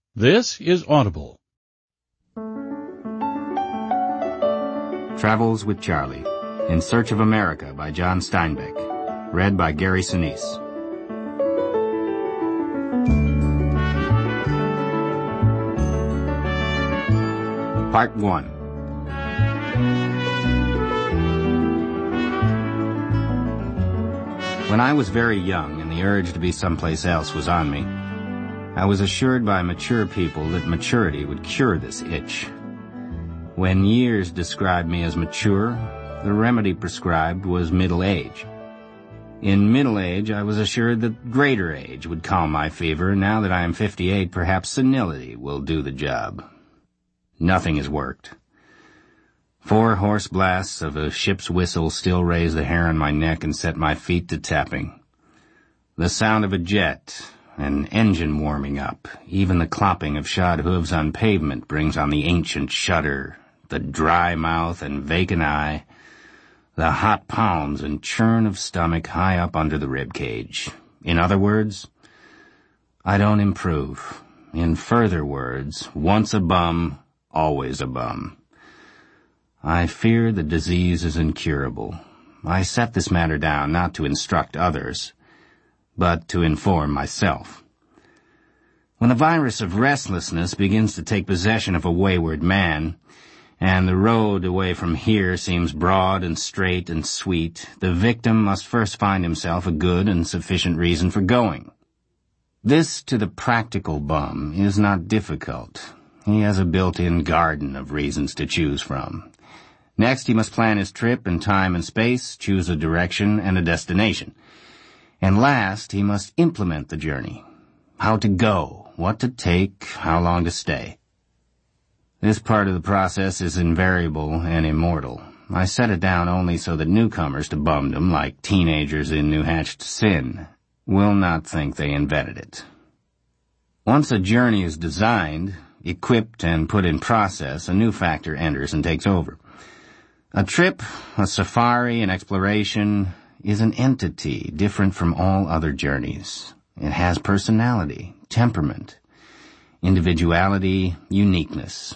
This is Audible. Travels with Charlie, In Search of America by John Steinbeck. Read by Gary Sinise. Part 1. When I was very young and the urge to be someplace else was on me, I was assured by mature people that maturity would cure this itch. When years described me as mature, the remedy prescribed was middle age. In middle age, I was assured that greater age would calm my fever. Now that I am 58, perhaps senility will do the job. Nothing has worked. 4 hoarse blasts of a ship's whistle still raise the hair on my neck and set my feet to tapping. The sound of a jet, an engine warming up, even the clopping of shod hooves on pavement brings on the ancient shudder, the dry mouth and vacant eye, the hot palms and churn of stomach high up under the rib cage. In other words, I don't improve. In further words, once a bum, always a bum. I fear the disease is incurable. I set this matter down not to instruct others, but to inform myself. When the virus of restlessness begins to take possession of a wayward man, and the road away from here seems broad and straight and sweet, the victim must first find himself a good and sufficient reason for going. This, to the practical bum, is not difficult. He has a built-in garden of reasons to choose from. Next, he must plan his trip in time and space, choose a direction and a destination. And last, he must implement the journey. How to go, what to take, how long to stay. This part of the process is invariable and immortal. I set it down only so that newcomers to bumdom, like teenagers in new-hatched sin, will not think they invented it. Once a journey is designed, equipped, and put in process, a new factor enters and takes over. A trip, a safari, an exploration, is an entity different from all other journeys. It has personality, temperament, individuality, uniqueness.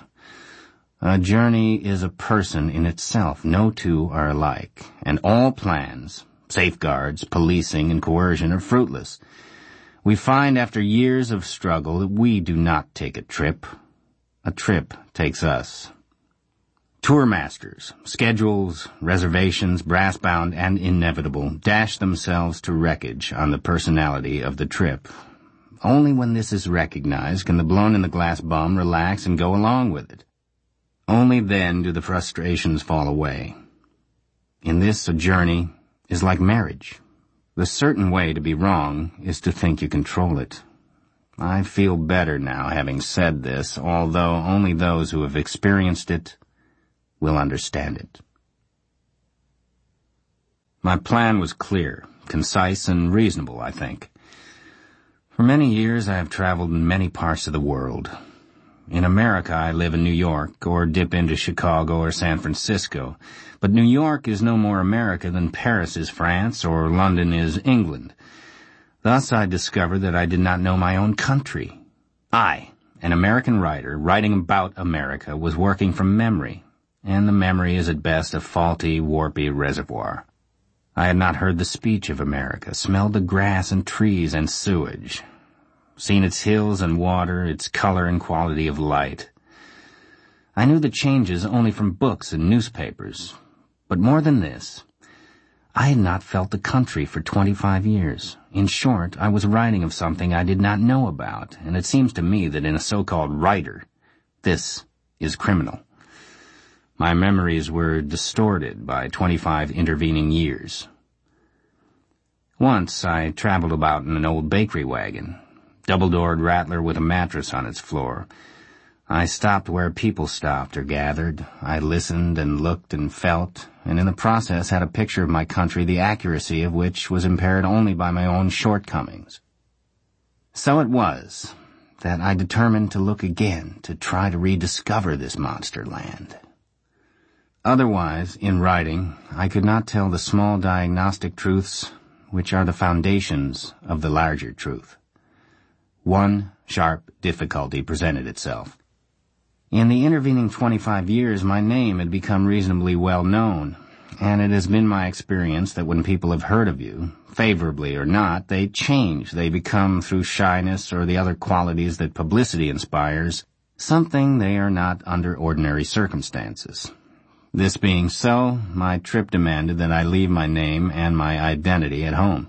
A journey is a person in itself. No two are alike, and all plans, safeguards, policing, and coercion are fruitless. We find after years of struggle that we do not take a trip. A trip takes us. Tour masters, schedules, reservations, brass-bound and inevitable, dash themselves to wreckage on the personality of the trip. Only when this is recognized can the blown-in-the-glass bum relax and go along with it. Only then do the frustrations fall away. In this, a journey is like marriage. The certain way to be wrong is to think you control it. I feel better now having said this, although only those who have experienced it will understand it. My plan was clear, concise, and reasonable, I think. For many years I have traveled in many parts of the world. In America I live in New York, or dip into Chicago or San Francisco, but New York is no more America than Paris is France or London is England. Thus I discovered that I did not know my own country. I, an American writer, writing about America, was working from memory, and the memory is at best a faulty, warpy reservoir. I had not heard the speech of America, smelled the grass and trees and sewage, seen its hills and water, its color and quality of light. I knew the changes only from books and newspapers. But more than this, I had not felt the country for 25 years. In short, I was writing of something I did not know about, and it seems to me that in a so-called writer, this is criminal. My memories were distorted by 25 intervening years. Once I traveled about in an old bakery wagon, double-doored rattler with a mattress on its floor. I stopped where people stopped or gathered. I listened and looked and felt, and in the process had a picture of my country, the accuracy of which was impaired only by my own shortcomings. So it was that I determined to look again, to try to rediscover this monster land. Otherwise, in writing, I could not tell the small diagnostic truths which are the foundations of the larger truth. One sharp difficulty presented itself. In the intervening 25 years, my name had become reasonably well known, and it has been my experience that when people have heard of you, favorably or not, they change. They become, through shyness or the other qualities that publicity inspires, something they are not under ordinary circumstances. This being so, my trip demanded that I leave my name and my identity at home.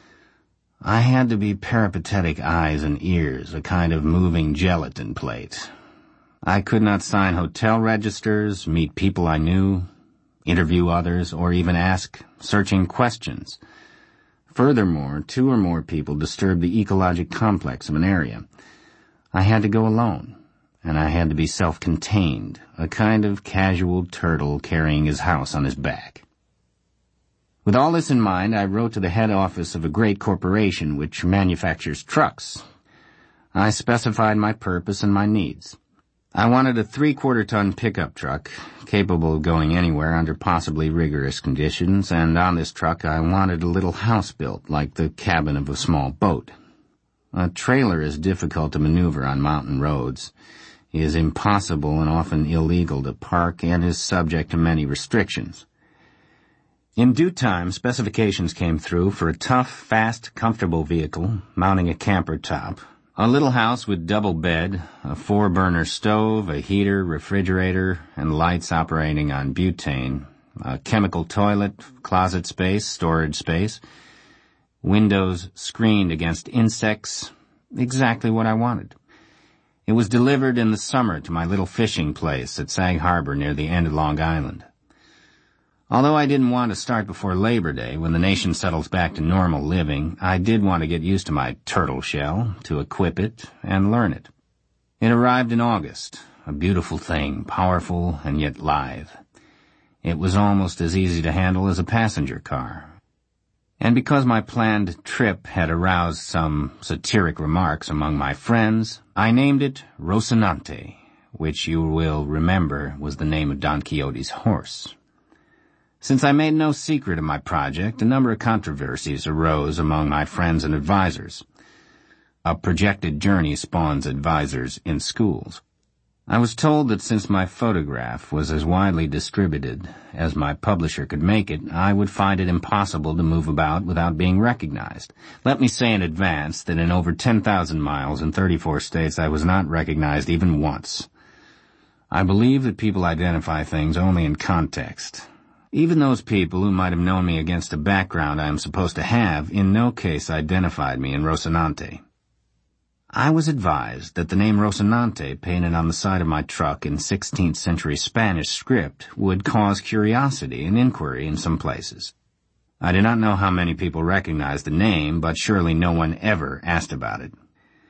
I had to be peripatetic eyes and ears, a kind of moving gelatin plate. I could not sign hotel registers, meet people I knew, interview others, or even ask searching questions. Furthermore, 2 or more people disturbed the ecologic complex of an area. I had to go alone, and I had to be self-contained, a kind of casual turtle carrying his house on his back. With all this in mind, I wrote to the head office of a great corporation which manufactures trucks. I specified my purpose and my needs. I wanted a 3/4-ton pickup truck, capable of going anywhere under possibly rigorous conditions, and on this truck I wanted a little house built, like the cabin of a small boat. A trailer is difficult to maneuver on mountain roads, is impossible and often illegal to park, and is subject to many restrictions. In due time, specifications came through for a tough, fast, comfortable vehicle, mounting a camper top, a little house with double bed, a 4-burner stove, a heater, refrigerator, and lights operating on butane, a chemical toilet, closet space, storage space, windows screened against insects, exactly what I wanted. It was delivered in the summer to my little fishing place at Sag Harbor near the end of Long Island. Although I didn't want to start before Labor Day, when the nation settles back to normal living, I did want to get used to my turtle shell, to equip it, and learn it. It arrived in August, a beautiful thing, powerful and yet lithe. It was almost as easy to handle as a passenger car. And because my planned trip had aroused some satiric remarks among my friends, I named it Rocinante, which you will remember was the name of Don Quixote's horse. Since I made no secret of my project, a number of controversies arose among my friends and advisors. A projected journey spawns advisors in schools. I was told that since my photograph was as widely distributed as my publisher could make it, I would find it impossible to move about without being recognized. Let me say in advance that in over 10,000 miles in 34 states I was not recognized even once. I believe that people identify things only in context. Even those people who might have known me against a background I am supposed to have in no case identified me in Rocinante. I was advised that the name Rocinante painted on the side of my truck in 16th century Spanish script would cause curiosity and inquiry in some places. I do not know how many people recognized the name, but surely no one ever asked about it.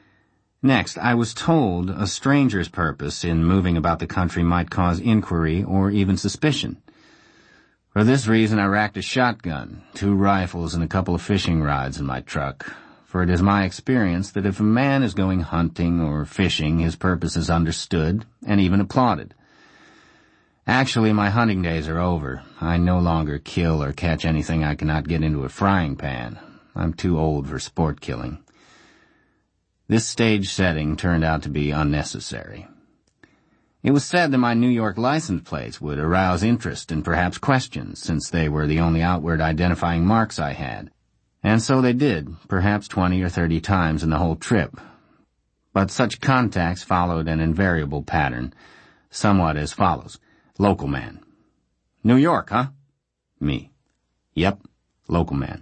Next, I was told a stranger's purpose in moving about the country might cause inquiry or even suspicion. For this reason I racked a shotgun, 2 rifles, and a couple of fishing rods in my truck, for it is my experience that if a man is going hunting or fishing, his purpose is understood and even applauded. Actually, my hunting days are over. I no longer kill or catch anything I cannot get into a frying pan. I'm too old for sport killing. This stage setting turned out to be unnecessary. It was said that my New York license plates would arouse interest and perhaps questions, since they were the only outward identifying marks I had. And so they did, perhaps 20 or 30 times in the whole trip. But such contacts followed an invariable pattern, somewhat as follows. Local man. New York, huh? Me. Yep, local man.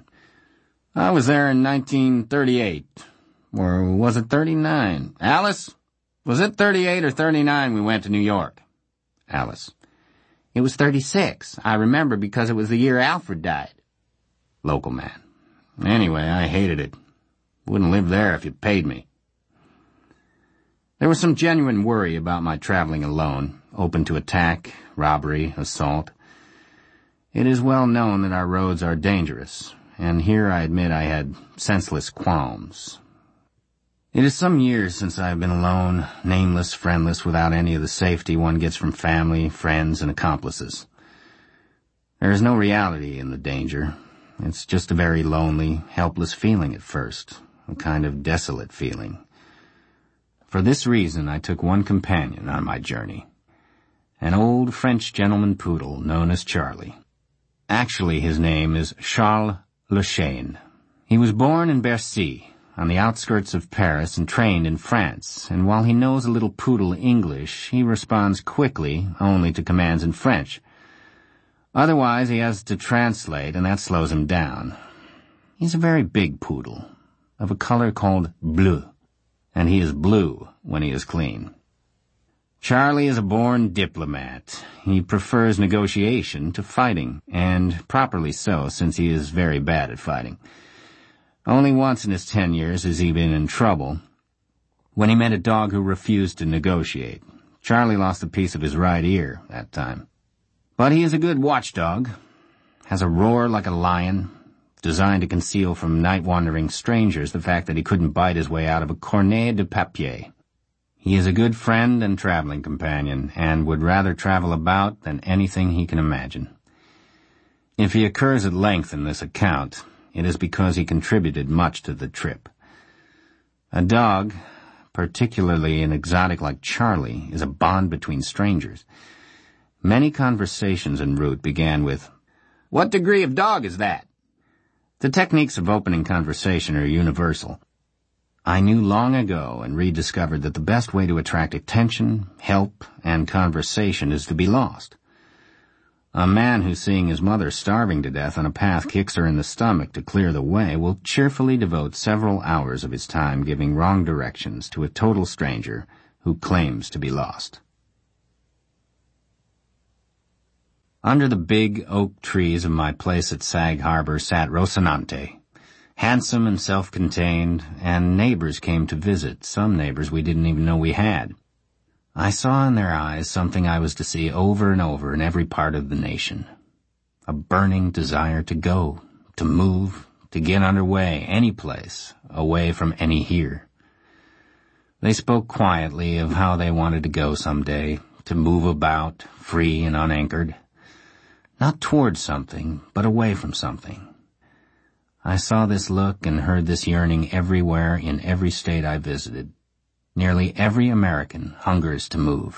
I was there in 1938. Or was it 39? Alice? Was it 38 or 39 we went to New York? Alice. It was 36. I remember because it was the year Alfred died. Local man. Anyway, I hated it. Wouldn't live there if you paid me. There was some genuine worry about my traveling alone, open to attack, robbery, assault. It is well known that our roads are dangerous, and here I admit I had senseless qualms. It is some years since I have been alone, nameless, friendless, without any of the safety one gets from family, friends, and accomplices. There is no reality in the danger. It's just a very lonely, helpless feeling at first, a kind of desolate feeling. For this reason, I took one companion on my journey, an old French gentleman poodle known as Charlie. Actually, his name is Charles Le Chêne. He was born in Bercy, on the outskirts of Paris, and trained in France, and while he knows a little poodle English, he responds quickly only to commands in French. Otherwise, he has to translate, and that slows him down. He's a very big poodle, of a color called bleu, and he is blue when he is clean. Charlie is a born diplomat. He prefers negotiation to fighting, and properly so, since he is very bad at fighting. Only once in his 10 years has he been in trouble, when he met a dog who refused to negotiate. Charlie lost a piece of his right ear that time. But he is a good watchdog, has a roar like a lion, designed to conceal from night-wandering strangers the fact that he couldn't bite his way out of a cornet de papier. He is a good friend and traveling companion, and would rather travel about than anything he can imagine. If he occurs at length in this account, it is because he contributed much to the trip. A dog, particularly an exotic like Charlie, is a bond between strangers. Many conversations en route began with, "What degree of dog is that?" The techniques of opening conversation are universal. I knew long ago and rediscovered that the best way to attract attention, help, and conversation is to be lost. A man who, seeing his mother starving to death on a path, kicks her in the stomach to clear the way will cheerfully devote several hours of his time giving wrong directions to a total stranger who claims to be lost. Under the big oak trees of my place at Sag Harbor sat Rocinante, handsome and self-contained, and neighbors came to visit, some neighbors we didn't even know we had. I saw in their eyes something I was to see over and over in every part of the nation. A burning desire to go, to move, to get underway, any place, away from any here. They spoke quietly of how they wanted to go someday, to move about, free and unanchored. Not towards something, but away from something. I saw this look and heard this yearning everywhere in every state I visited. Nearly every American hungers to move.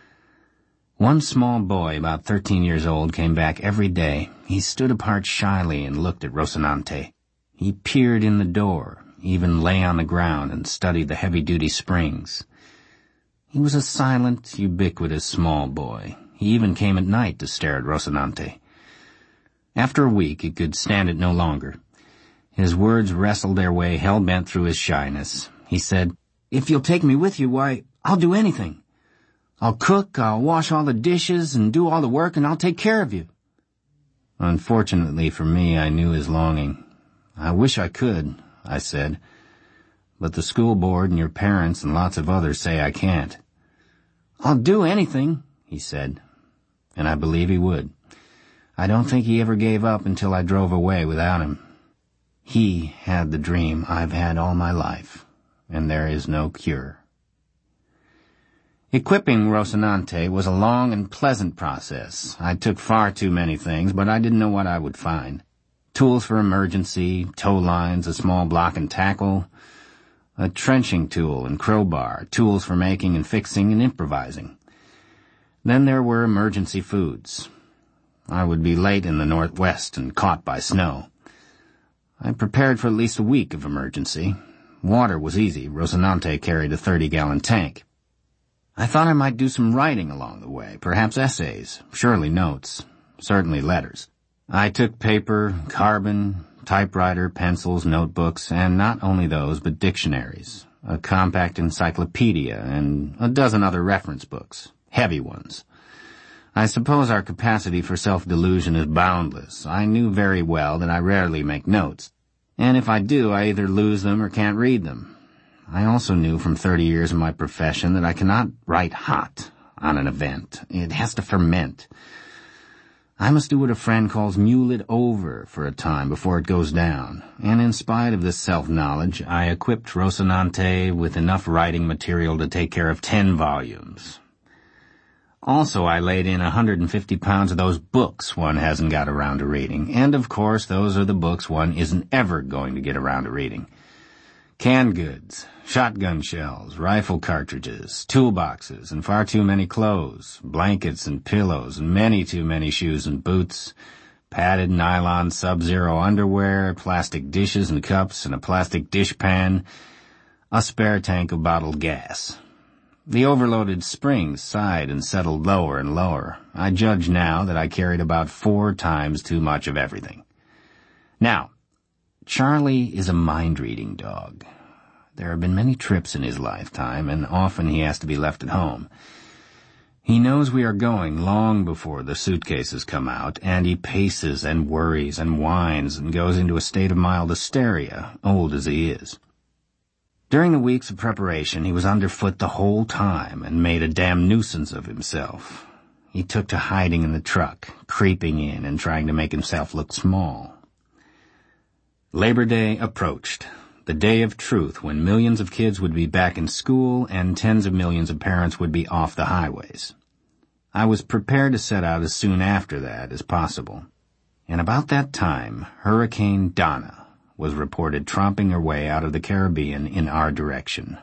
One small boy, about 13 years old, came back every day. He stood apart shyly and looked at Rocinante. He peered in the door, even lay on the ground and studied the heavy-duty springs. He was a silent, ubiquitous small boy. He even came at night to stare at Rocinante. After a week, he could stand it no longer. His words wrestled their way hell-bent through his shyness. He said, "If you'll take me with you, why, I'll do anything. I'll cook, I'll wash all the dishes, and do all the work, and I'll take care of you." Unfortunately for me, I knew his longing. "I wish I could," I said, "but the school board and your parents and lots of others say I can't." "I'll do anything," he said, and I believe he would. I don't think he ever gave up until I drove away without him. He had the dream I've had all my life, and there is no cure. Equipping Rocinante was a long and pleasant process. I took far too many things, but I didn't know what I would find. Tools for emergency, tow lines, a small block and tackle, a trenching tool and crowbar, tools for making and fixing and improvising. Then there were emergency foods. I would be late in the Northwest and caught by snow. I prepared for at least a week of emergency. Water was easy. Rocinante carried a 30-gallon tank. I thought I might do some writing along the way, perhaps essays, surely notes, certainly letters. I took paper, carbon, typewriter, pencils, notebooks, and not only those, but dictionaries, a compact encyclopedia, and a dozen other reference books, heavy ones. I suppose our capacity for self-delusion is boundless. I knew very well that I rarely make notes, and if I do, I either lose them or can't read them. I also knew from 30 years of my profession that I cannot write hot on an event. It has to ferment. I must do what a friend calls mule it over for a time before it goes down, and in spite of this self-knowledge, I equipped Rocinante with enough writing material to take care of 10 volumes. Also, I laid in 150 pounds of those books one hasn't got around to reading, and of course those are the books one isn't ever going to get around to reading. Canned goods, shotgun shells, rifle cartridges, toolboxes, and far too many clothes, blankets and pillows, and many too many shoes and boots, padded nylon Sub-Zero underwear, plastic dishes and cups, and a plastic dishpan, a spare tank of bottled gas. The overloaded springs sighed and settled lower and lower. I judge now that I carried about 4 times too much of everything. Now, Charlie is a mind-reading dog. There have been many trips in his lifetime, and often he has to be left at home. He knows we are going long before the suitcases come out, and he paces and worries and whines and goes into a state of mild hysteria, old as he is. During the weeks of preparation, he was underfoot the whole time and made a damn nuisance of himself. He took to hiding in the truck, creeping in and trying to make himself look small. Labor Day approached, the day of truth when millions of kids would be back in school and tens of millions of parents would be off the highways. I was prepared to set out as soon after that as possible. And about that time, Hurricane Donna was reported tromping her way out of the Caribbean in our direction.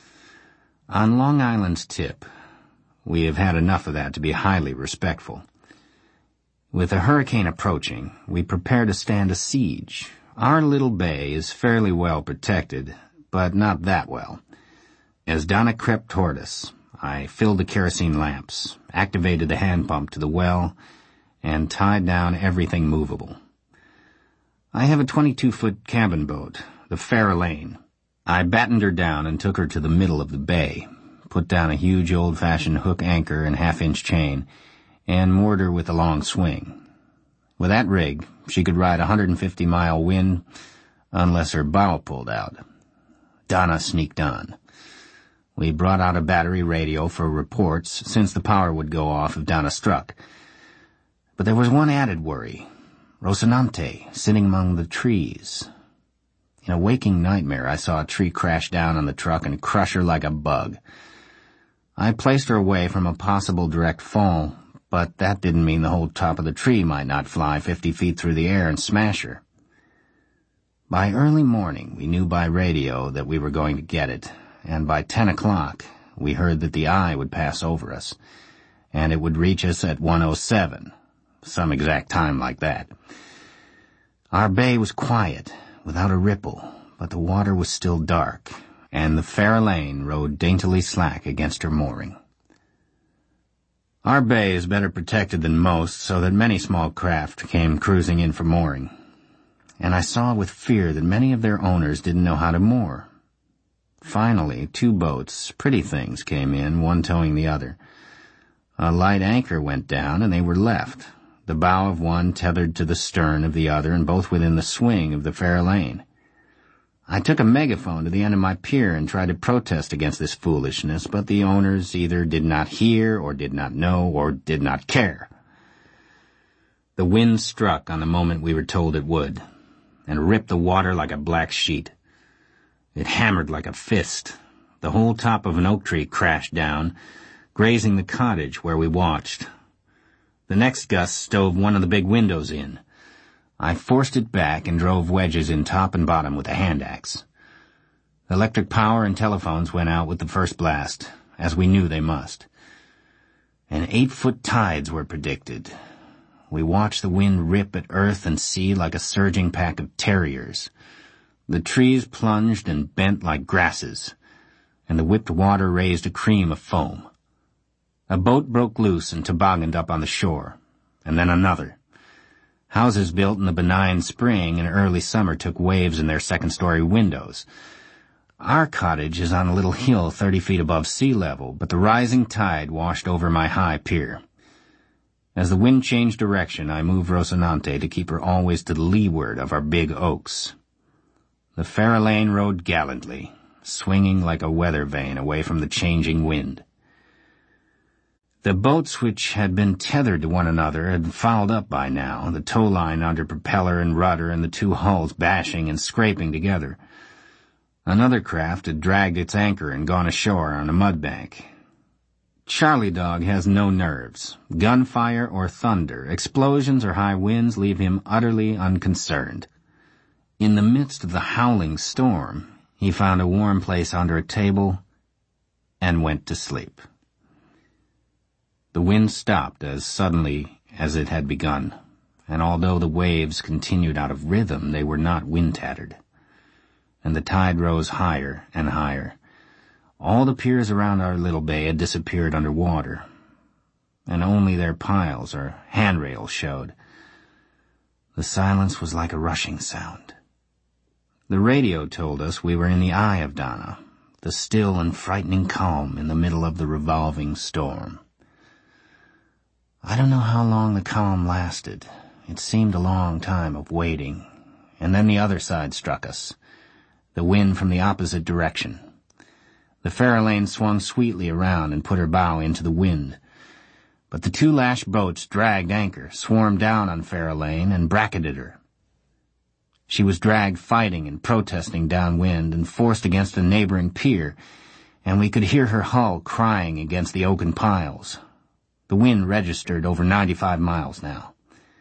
On Long Island's tip, we have had enough of that to be highly respectful. With a hurricane approaching, we prepare to stand a siege. Our little bay is fairly well protected, but not that well. As Donna crept toward us, I filled the kerosene lamps, activated the hand pump to the well, and tied down everything movable. I have a 22-foot cabin boat, the Fair Elaine. I battened her down and took her to the middle of the bay, put down a huge old-fashioned hook anchor and half-inch chain, and moored her with a long swing. With that rig, she could ride a 150-mile wind unless her bow pulled out. Donna sneaked on. We brought out a battery radio for reports, since the power would go off if Donna struck. But there was one added worry. Rocinante, sitting among the trees. In a waking nightmare, I saw a tree crash down on the truck and crush her like a bug. I placed her away from a possible direct fall, but that didn't mean the whole top of the tree might not fly 50 feet through the air and smash her. By early morning, we knew by radio that we were going to get it, and by 10 o'clock, we heard that the eye would pass over us, and it would reach us at 1:07, some exact time like that. Our bay was quiet, without a ripple, but the water was still dark, and the Fair Elaine rode daintily slack against her mooring. Our bay is better protected than most, so that many small craft came cruising in for mooring. And I saw with fear that many of their owners didn't know how to moor. Finally, 2 boats, pretty things, came in, one towing the other. A light anchor went down, and they were left, the bow of one tethered to the stern of the other, and both within the swing of the Fair Elaine. I took a megaphone to the end of my pier and tried to protest against this foolishness, but the owners either did not hear or did not know or did not care. The wind struck on the moment we were told it would, and ripped the water like a black sheet. It hammered like a fist. The whole top of an oak tree crashed down, grazing the cottage where we watched. The next gust stove one of the big windows in. I forced it back and drove wedges in top and bottom with a hand axe. Electric power and telephones went out with the first blast, as we knew they must. And 8-foot tides were predicted. We watched the wind rip at earth and sea like a surging pack of terriers. The trees plunged and bent like grasses, and the whipped water raised a cream of foam. A boat broke loose and tobogganed up on the shore, and then another. Houses built in the benign spring and early summer took waves in their second-story windows. Our cottage is on a little hill 30 feet above sea level, but the rising tide washed over my high pier. As the wind changed direction, I moved Rocinante to keep her always to the leeward of our big oaks. The Fair Elaine rode gallantly, swinging like a weather vane away from the changing wind. The boats which had been tethered to one another had fouled up by now, the tow line under propeller and rudder and the 2 hulls bashing and scraping together. Another craft had dragged its anchor and gone ashore on a mud bank. Charlie Dog has no nerves. Gunfire or thunder, explosions or high winds leave him utterly unconcerned. In the midst of the howling storm, He found a warm place under a table and went to sleep. The wind stopped as suddenly as it had begun, and although the waves continued out of rhythm, they were not wind-tattered. And the tide rose higher and higher. All the piers around our little bay had disappeared under water, and only their piles or handrails showed. The silence was like a rushing sound. The radio told us we were in the eye of Dana, the still and frightening calm in the middle of the revolving storm. I don't know how long the calm lasted. It seemed a long time of waiting, and then the other side struck us, the wind from the opposite direction. The Fairlane swung sweetly around and put her bow into the wind, but the two lashed boats dragged anchor, swarmed down on Fairlane, and bracketed her. She was dragged fighting and protesting downwind and forced against a neighboring pier, and we could hear her hull crying against the oaken piles. The wind registered over 95 miles now.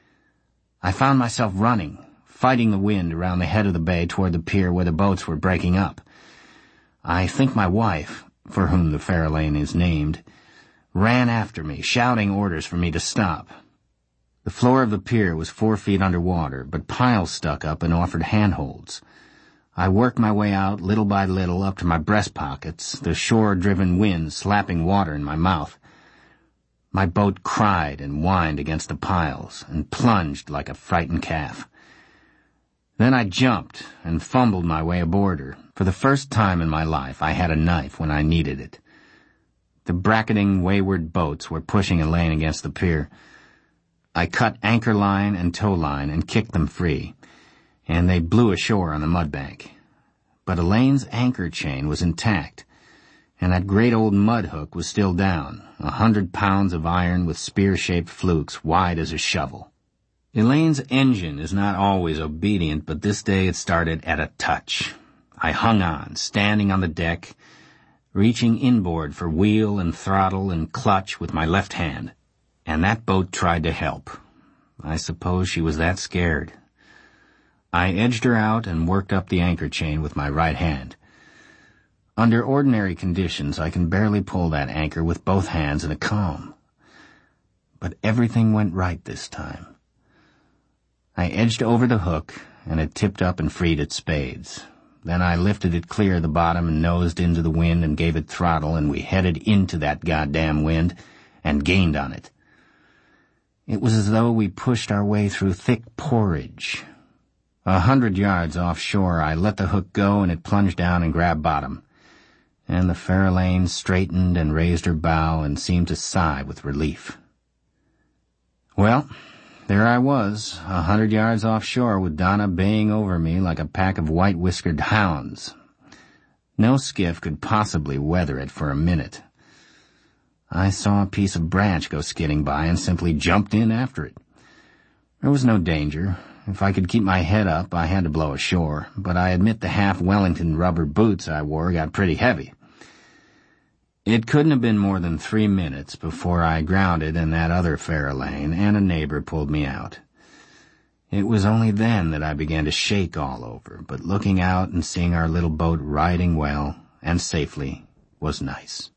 I found myself running, fighting the wind around the head of the bay toward the pier where the boats were breaking up. I think my wife, for whom the Fairlane is named, ran after me, shouting orders for me to stop. The floor of the pier was 4 feet under water, but piles stuck up and offered handholds. I worked my way out little by little up to my breast pockets, the shore-driven wind slapping water in my mouth. My boat cried and whined against the piles and plunged like a frightened calf. Then I jumped and fumbled my way aboard her. For the first time in my life, I had a knife when I needed it. The bracketing, wayward boats were pushing Elaine against the pier. I cut anchor line and tow line and kicked them free, and they blew ashore on the mudbank. But Elaine's anchor chain was intact, and that great old mud hook was still down, 100 pounds of iron with spear-shaped flukes wide as a shovel. Elaine's engine is not always obedient, but this day it started at a touch. I hung on, standing on the deck, reaching inboard for wheel and throttle and clutch with my left hand. And that boat tried to help. I suppose she was that scared. I edged her out and worked up the anchor chain with my right hand. Under ordinary conditions, I can barely pull that anchor with both hands in a calm. But everything went right this time. I edged over the hook, and it tipped up and freed its spades. Then I lifted it clear of the bottom and nosed into the wind and gave it throttle, and we headed into that goddamn wind and gained on it. It was as though we pushed our way through thick porridge. 100 yards offshore, I let the hook go, and it plunged down and grabbed bottom. And the Fairlane straightened and raised her bow and seemed to sigh with relief. Well, there I was, 100 yards offshore with Dana baying over me like a pack of white-whiskered hounds. No skiff could possibly weather it for a minute. I saw a piece of branch go skidding by and simply jumped in after it. There was no danger. If I could keep my head up, I had to blow ashore, but I admit the half Wellington rubber boots I wore got pretty heavy. It couldn't have been more than 3 minutes before I grounded in that other Fairlane, and a neighbor pulled me out. It was only then that I began to shake all over, but looking out and seeing our little boat riding well and safely was nice.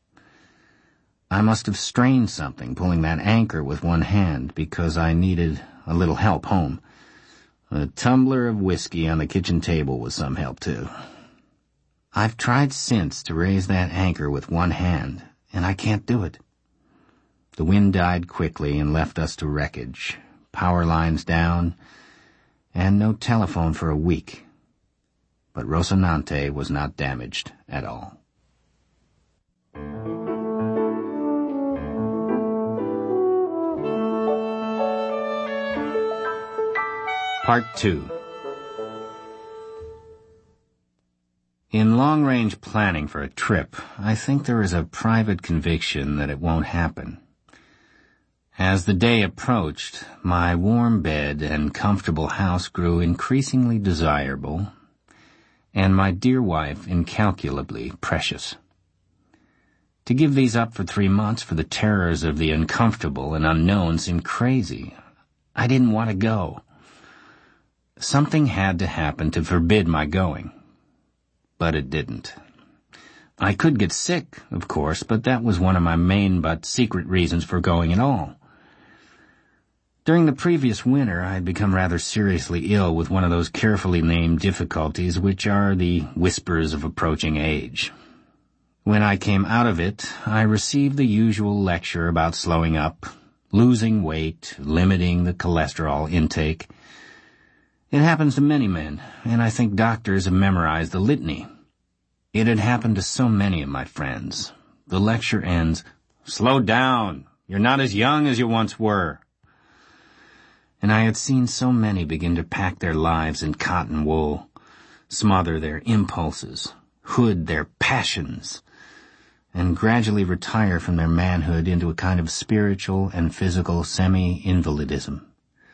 I must have strained something pulling that anchor with one hand, because I needed a little help home. A tumbler of whiskey on the kitchen table was some help, too. I've tried since to raise that anchor with one hand, and I can't do it. The wind died quickly and left us to wreckage, power lines down, and no telephone for a week. But Rocinante was not damaged at all. Part 2. In long-range planning for a trip, I think there is a private conviction that it won't happen. As the day approached, my warm bed and comfortable house grew increasingly desirable, and my dear wife incalculably precious. To give these up for 3 months for the terrors of the uncomfortable and unknown seemed crazy. I didn't want to go. Something had to happen to forbid my going. but it didn't. I could get sick, of course, but that was one of my main but secret reasons for going at all. During the previous winter, I had become rather seriously ill with one of those carefully named difficulties which are the whispers of approaching age. When I came out of it, I received the usual lecture about slowing up, losing weight, limiting the cholesterol intake. It happens to many men, and I think doctors have memorized the litany. It had happened to so many of my friends. The lecture ends, "Slow down. You're not as young as you once were." And I had seen so many begin to pack their lives in cotton wool, smother their impulses, hood their passions, and gradually retire from their manhood into a kind of spiritual and physical semi-invalidism.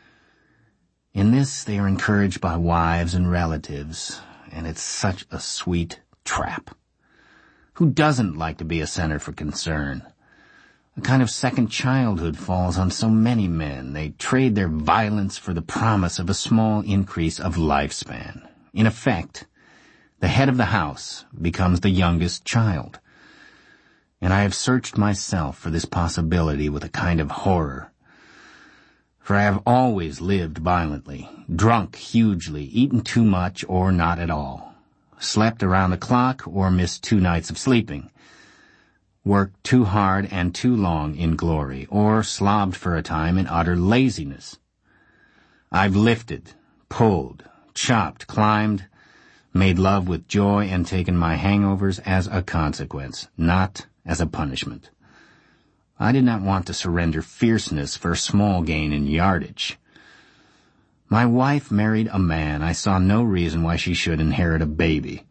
In this they are encouraged by wives and relatives, and it's such a sweet trap. Who doesn't like to be a center for concern? A kind of second childhood falls on so many men. They trade their violence for the promise of a small increase of lifespan. In effect, the head of the house becomes the youngest child. And I have searched myself for this possibility with a kind of horror. For I have always lived violently, drunk hugely, eaten too much or not at all, slept around the clock or missed 2 nights of sleeping, worked too hard and too long in glory, or slobbed for a time in utter laziness. I've lifted, pulled, chopped, climbed, made love with joy, and taken my hangovers as a consequence, not as a punishment. I did not want to surrender fierceness for a small gain in yardage. My wife married a man. I saw no reason why she should inherit a baby.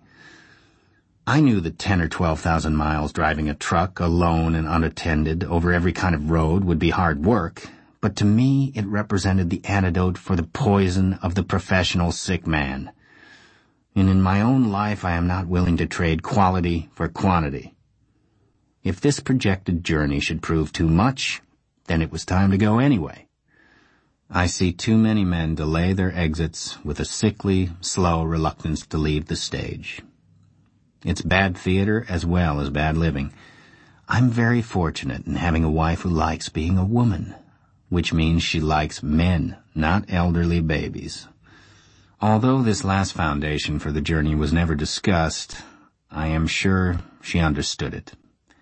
I knew that 10 or 12,000 miles driving a truck alone and unattended over every kind of road would be hard work, but to me it represented the antidote for the poison of the professional sick man. And in my own life I am not willing to trade quality for quantity. If this projected journey should prove too much, then it was time to go anyway. I see too many men delay their exits with a sickly, slow reluctance to leave the stage. It's bad theater as well as bad living. I'm very fortunate in having a wife who likes being a woman, which means she likes men, not elderly babies. Although this last foundation for the journey was never discussed, I am sure she understood it.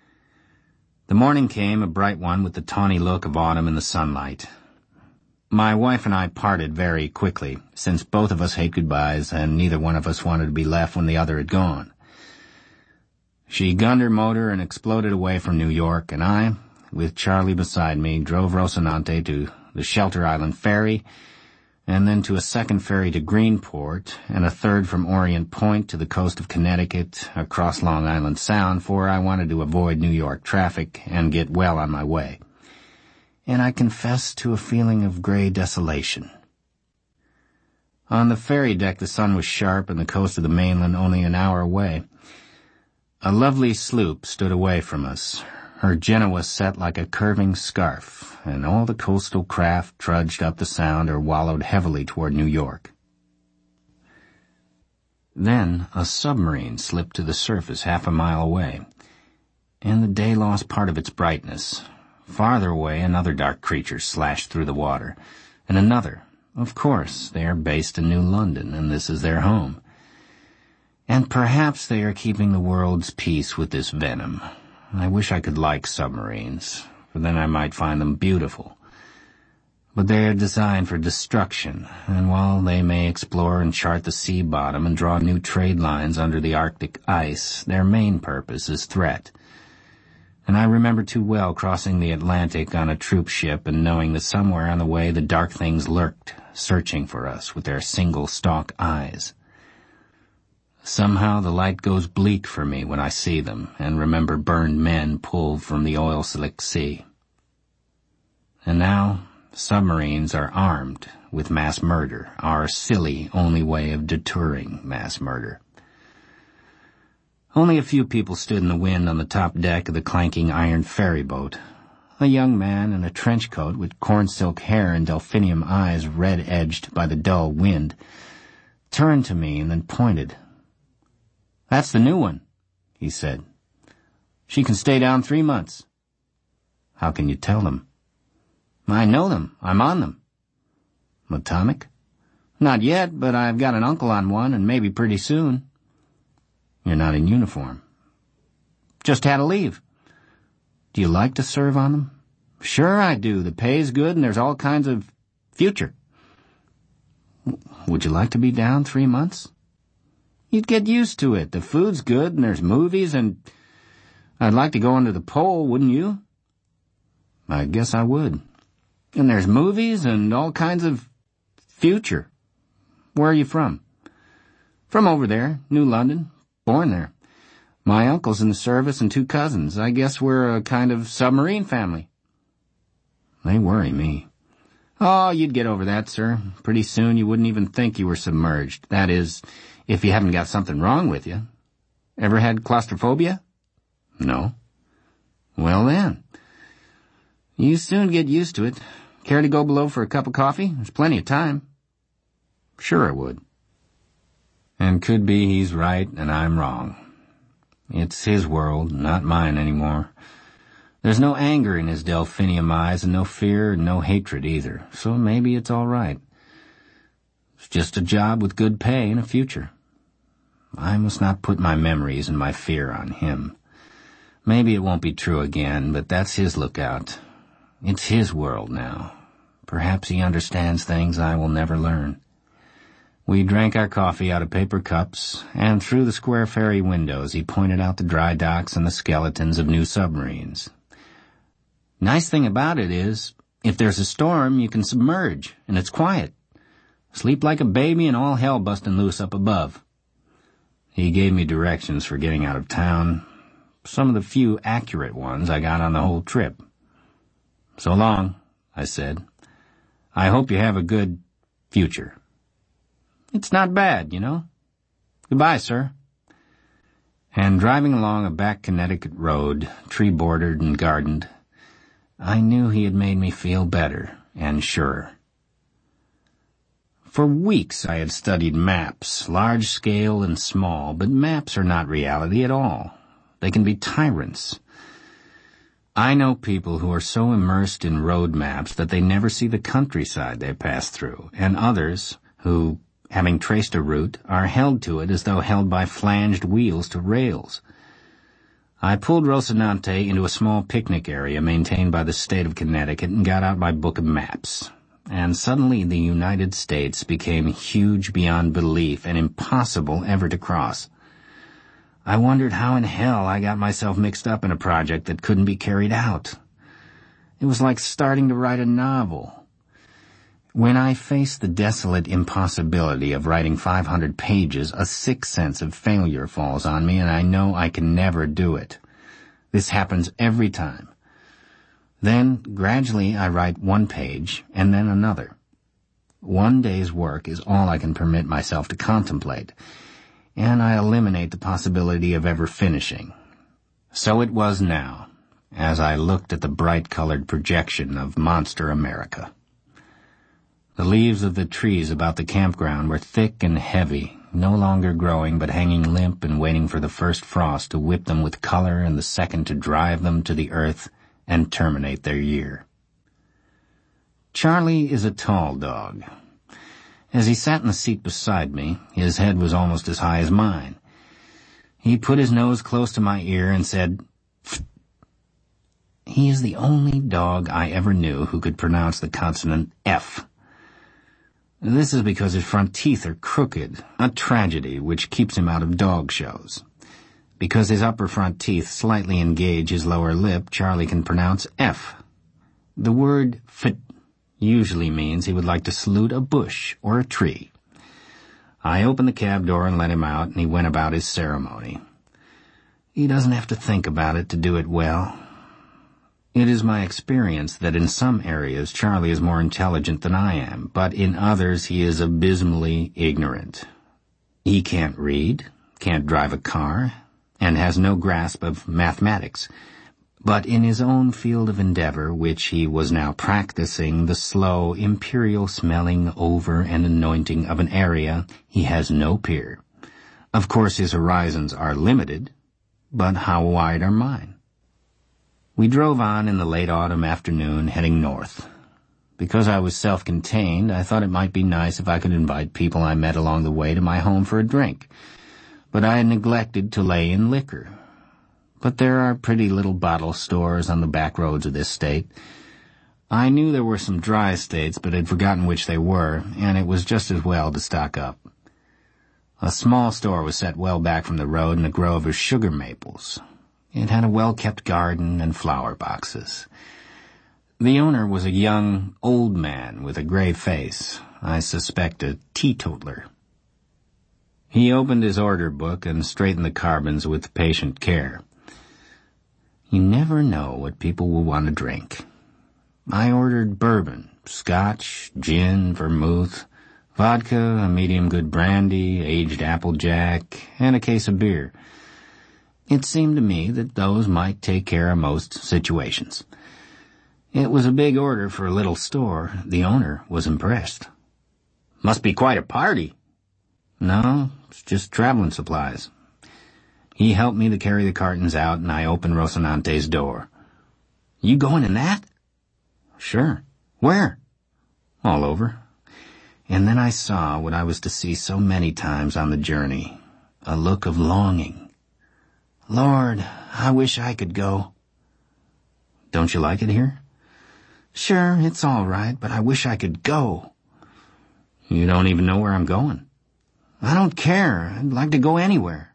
The morning came, a bright one with the tawny look of autumn in the sunlight. My wife and I parted very quickly, since both of us hate goodbyes and neither one of us wanted to be left when the other had gone. She gunned her motor and exploded away from New York, and I, with Charlie beside me, drove Rocinante to the Shelter Island ferry, and then to a second ferry to Greenport, and a third from Orient Point to the coast of Connecticut, across Long Island Sound, for I wanted to avoid New York traffic and get well on my way. And I confess to a feeling of gray desolation. On the ferry deck the sun was sharp and the coast of the mainland only an hour away. A lovely sloop stood away from us, her Genoa set like a curving scarf, and all the coastal craft trudged up the Sound or wallowed heavily toward New York. Then a submarine slipped to the surface half a mile away, and the day lost part of its brightness. Farther away, another dark creature slashed through the water, and another. Of course, they are based in New London, and this is their home. And perhaps they are keeping the world's peace with this venom. I wish I could like submarines, for then I might find them beautiful. But they are designed for destruction, and while they may explore and chart the sea bottom and draw new trade lines under the Arctic ice, their main purpose is threat. And I remember too well crossing the Atlantic on a troop ship and knowing that somewhere on the way the dark things lurked, searching for us with their single-stalk eyes. Somehow the light goes bleak for me when I see them and remember burned men pulled from the oil-slick sea. And now submarines are armed with mass murder, our silly only way of deterring mass murder. Only a few people stood in the wind on the top deck of the clanking iron ferry boat. A young man in a trench coat with corn-silk hair and delphinium eyes red-edged by the dull wind turned to me and then pointed. "That's the new one," he said. "She can stay down 3 months." "How can you tell them?" "I know them. I'm on them." "Atomic?" "Not yet, but I've got an uncle on one, and maybe pretty soon." "You're not in uniform." "Just had to leave." "Do you like to serve on them?" "Sure I do. The pay's good, and there's all kinds of future." "Would you like to be down 3 months?" "You'd get used to it. The food's good, and there's movies, and I'd like to go under the pole, wouldn't you?" "I guess I would." "And there's movies and all kinds of future." "Where are you from?" "From over there, New London. Born there. My uncle's in the service and 2 cousins. I guess we're a kind of submarine family." "They worry me." "Oh, you'd get over that, sir. Pretty soon you wouldn't even think you were submerged. That is, if you haven't got something wrong with you. Ever had claustrophobia?" "No." "Well then, you soon get used to it. Care to go below for a cup of coffee? There's plenty of time." "Sure I would." And could be he's right and I'm wrong. It's his world, not mine anymore. There's no anger in his delphinium eyes, and no fear and no hatred either, so maybe it's all right. It's just a job with good pay and a future. I must not put my memories and my fear on him. Maybe it won't be true again, but that's his lookout. It's his world now. Perhaps he understands things I will never learn. We drank our coffee out of paper cups, and through the square ferry windows he pointed out the dry docks and the skeletons of new submarines. "Nice thing about it is, if there's a storm, you can submerge, and it's quiet. Sleep like a baby and all hell busting loose up above." He gave me directions for getting out of town, some of the few accurate ones I got on the whole trip. "So long," I said. "I hope you have a good future." "It's not bad, you know. Goodbye, sir." And driving along a back Connecticut road, tree-bordered and gardened, I knew he had made me feel better and surer. For weeks I had studied maps, large scale and small, but maps are not reality at all. They can be tyrants. I know people who are so immersed in road maps that they never see the countryside they pass through, and others who, having traced a route, are held to it as though held by flanged wheels to rails. I pulled Rocinante into a small picnic area maintained by the state of Connecticut and got out my book of maps. And suddenly the United States became huge beyond belief and impossible ever to cross. I wondered how in hell I got myself mixed up in a project that couldn't be carried out. It was like starting to write a novel. When I face the desolate impossibility of writing 500 pages, a sick sense of failure falls on me, and I know I can never do it. This happens every time. Then, gradually, I write 1 page, and then another. 1 day's work is all I can permit myself to contemplate, and I eliminate the possibility of ever finishing. So it was now, as I looked at the bright-colored projection of Monster America. The leaves of the trees about the campground were thick and heavy, no longer growing but hanging limp and waiting for the first frost to whip them with color and the second to drive them to the earth and terminate their year. Charlie is a tall dog. As he sat in the seat beside me, his head was almost as high as mine. He put his nose close to my ear and said, "Pfft." He is the only dog I ever knew who could pronounce the consonant F. This is because his front teeth are crooked, a tragedy which keeps him out of dog shows. Because his upper front teeth slightly engage his lower lip, Charlie can pronounce F. The word "fit" usually means he would like to salute a bush or a tree. I opened the cab door and let him out, and he went about his ceremony. He doesn't have to think about it to do it well. It is my experience that in some areas Charlie is more intelligent than I am, but in others he is abysmally ignorant. He can't read, can't drive a car, and has no grasp of mathematics. But in his own field of endeavor, which he was now practicing, the slow, imperial smelling over and anointing of an area, he has no peer. Of course, his horizons are limited, but how wide are mine? We drove on in the late autumn afternoon, heading north. Because I was self-contained, I thought it might be nice if I could invite people I met along the way to my home for a drink. But I had neglected to lay in liquor. But there are pretty little bottle stores on the back roads of this state. I knew there were some dry states, but had forgotten which they were, and it was just as well to stock up. A small store was set well back from the road in a grove of sugar maples. It had a well-kept garden and flower boxes. The owner was a young, old man with a gray face, I suspect a teetotaler. He opened his order book and straightened the carbons with patient care. You never know what people will want to drink. I ordered bourbon, scotch, gin, vermouth, vodka, a medium-good brandy, aged applejack, and a case of beer. It seemed to me that those might take care of most situations. It was a big order for a little store. The owner was impressed. Must be quite a party. No, it's just traveling supplies. He helped me to carry the cartons out, and I opened Rocinante's door. You going in that? Sure. Where? All over. And then I saw what I was to see so many times on the journey, a look of longing. Lord, I wish I could go. Don't you like it here? Sure, it's all right, but I wish I could go. You don't even know where I'm going. I don't care. I'd like to go anywhere.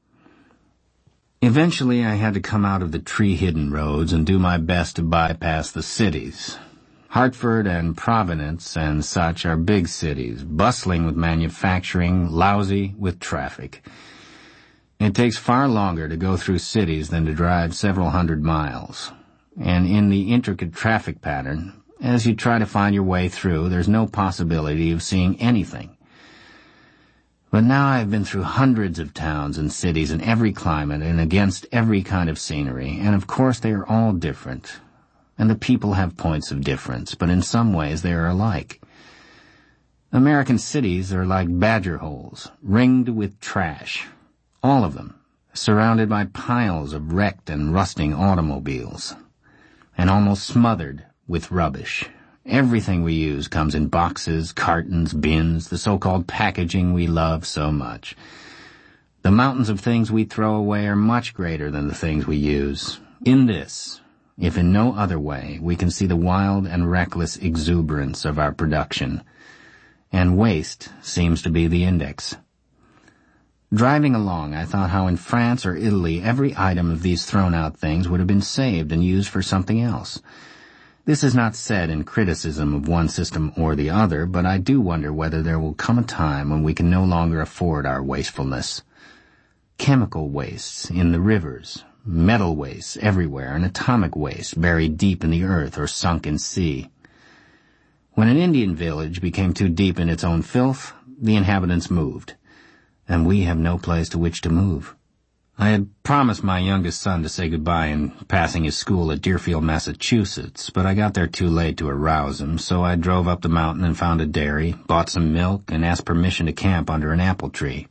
Eventually, I had to come out of the tree-hidden roads and do my best to bypass the cities. Hartford and Providence and such are big cities, bustling with manufacturing, lousy with traffic. It takes far longer to go through cities than to drive several hundred miles. And in the intricate traffic pattern, as you try to find your way through, there's no possibility of seeing anything. But now I've been through hundreds of towns and cities in every climate and against every kind of scenery, and of course they are all different. And the people have points of difference, but in some ways they are alike. American cities are like badger holes, ringed with trash. All of them, surrounded by piles of wrecked and rusting automobiles, and almost smothered with rubbish. Everything we use comes in boxes, cartons, bins, the so-called packaging we love so much. The mountains of things we throw away are much greater than the things we use. In this, if in no other way, we can see the wild and reckless exuberance of our production. And waste seems to be the index. Driving along, I thought how in France or Italy every item of these thrown-out things would have been saved and used for something else. This is not said in criticism of one system or the other, but I do wonder whether there will come a time when we can no longer afford our wastefulness. Chemical wastes in the rivers, metal wastes everywhere, and atomic waste buried deep in the earth or sunk in sea. When an Indian village became too deep in its own filth, the inhabitants moved, and we have no place to which to move. I had promised my youngest son to say goodbye in passing his school at Deerfield, Massachusetts, but I got there too late to arouse him, so I drove up the mountain and found a dairy, bought some milk, and asked permission to camp under an apple tree.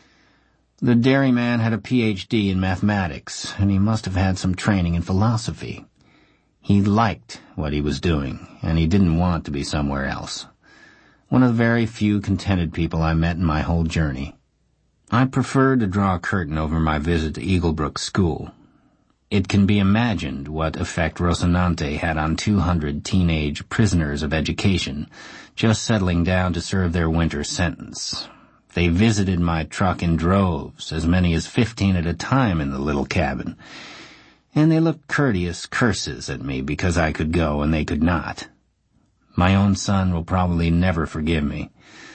The dairyman had a Ph.D. in mathematics, and he must have had some training in philosophy. He liked what he was doing, and he didn't want to be somewhere else. One of the very few contented people I met in my whole journey. I prefer to draw a curtain over my visit to Eaglebrook School. It can be imagined what effect Rocinante had on 200 teenage prisoners of education, just settling down to serve their winter sentence. They visited my truck in droves, as many as 15 at a time in the little cabin, and they looked courteous curses at me because I could go and they could not. My own son will probably never forgive me.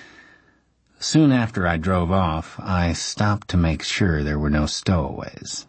Soon after I drove off, I stopped to make sure there were no stowaways.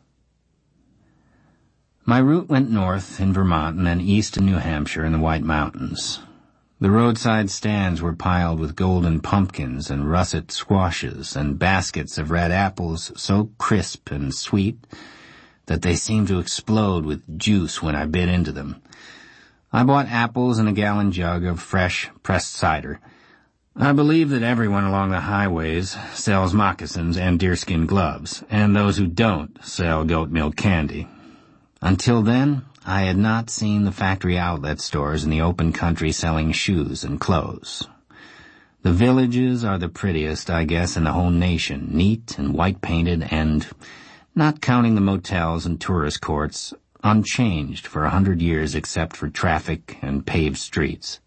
My route went north in Vermont and then east to New Hampshire in the White Mountains. The roadside stands were piled with golden pumpkins and russet squashes and baskets of red apples so crisp and sweet that they seemed to explode with juice when I bit into them. I bought apples and a gallon jug of fresh pressed cider. I believe that everyone along the highways sells moccasins and deerskin gloves, and those who don't sell goat milk candy. Until then, I had not seen the factory outlet stores in the open country selling shoes and clothes. The villages are the prettiest, I guess, in the whole nation, neat and white-painted and, not counting the motels and tourist courts, unchanged for 100 years except for traffic and paved streets.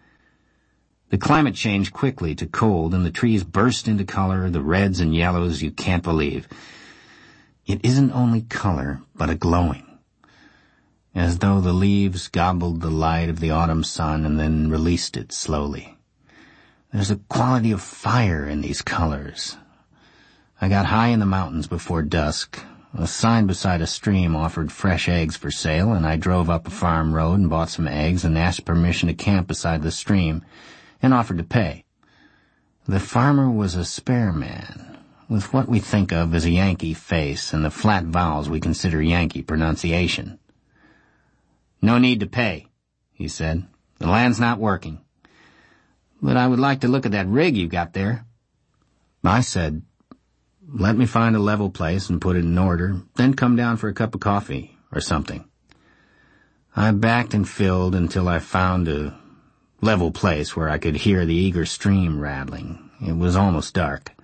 The climate changed quickly to cold, and the trees burst into color, the reds and yellows you can't believe. It isn't only color, but a glowing. As though the leaves gobbled the light of the autumn sun and then released it slowly. There's a quality of fire in these colors. I got high in the mountains before dusk. A sign beside a stream offered fresh eggs for sale, and I drove up a farm road and bought some eggs and asked permission to camp beside the stream, and offered to pay. The farmer was a spare man, with what we think of as a Yankee face and the flat vowels we consider Yankee pronunciation. "No need to pay," he said. "The land's not working. But I would like to look at that rig you got there." I said, "Let me find a level place and put it in order, then come down for a cup of coffee or something." I backed and filled until I found a level place where I could hear the eager stream rattling. It was almost dark.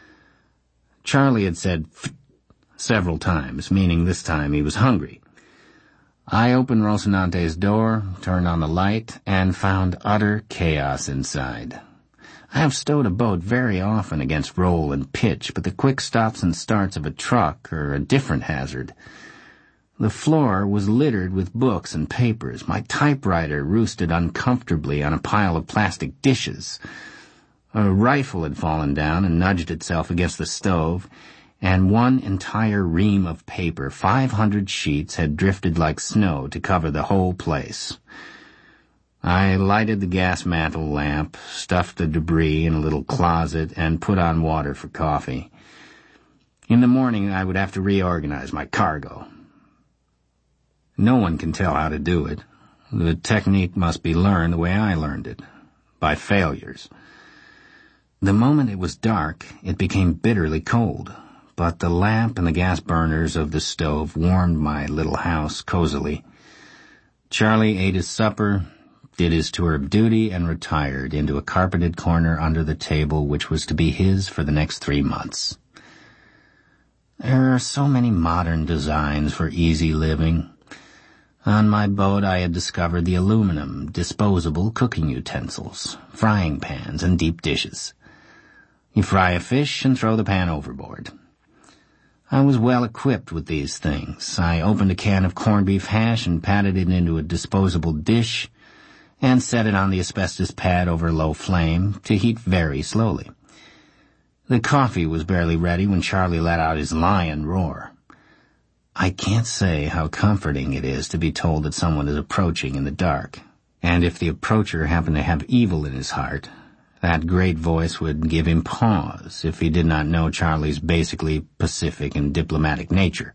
Charlie had said "Pfft" several times, meaning this time he was hungry. I opened Rocinante's door, turned on the light, and found utter chaos inside. I have stowed a boat very often against roll and pitch, but the quick stops and starts of a truck are a different hazard. The floor was littered with books and papers. My typewriter roosted uncomfortably on a pile of plastic dishes. A rifle had fallen down and nudged itself against the stove, and one entire ream of paper, 500 sheets, had drifted like snow to cover the whole place. I lighted the gas mantle lamp, stuffed the debris in a little closet, and put on water for coffee. In the morning I would have to reorganize my cargo. No one can tell how to do it. The technique must be learned the way I learned it, by failures. The moment it was dark, it became bitterly cold, but the lamp and the gas burners of the stove warmed my little house cozily. Charlie ate his supper, did his tour of duty, and retired into a carpeted corner under the table which was to be his for the next 3 months. There are so many modern designs for easy living. On my boat I had discovered the aluminum, disposable cooking utensils, frying pans, and deep dishes. You fry a fish and throw the pan overboard. I was well equipped with these things. I opened a can of corned beef hash and patted it into a disposable dish and set it on the asbestos pad over a low flame to heat very slowly. The coffee was barely ready when Charlie let out his lion roar. I can't say how comforting it is to be told that someone is approaching in the dark, and if the approacher happened to have evil in his heart, that great voice would give him pause if he did not know Charlie's basically pacific and diplomatic nature.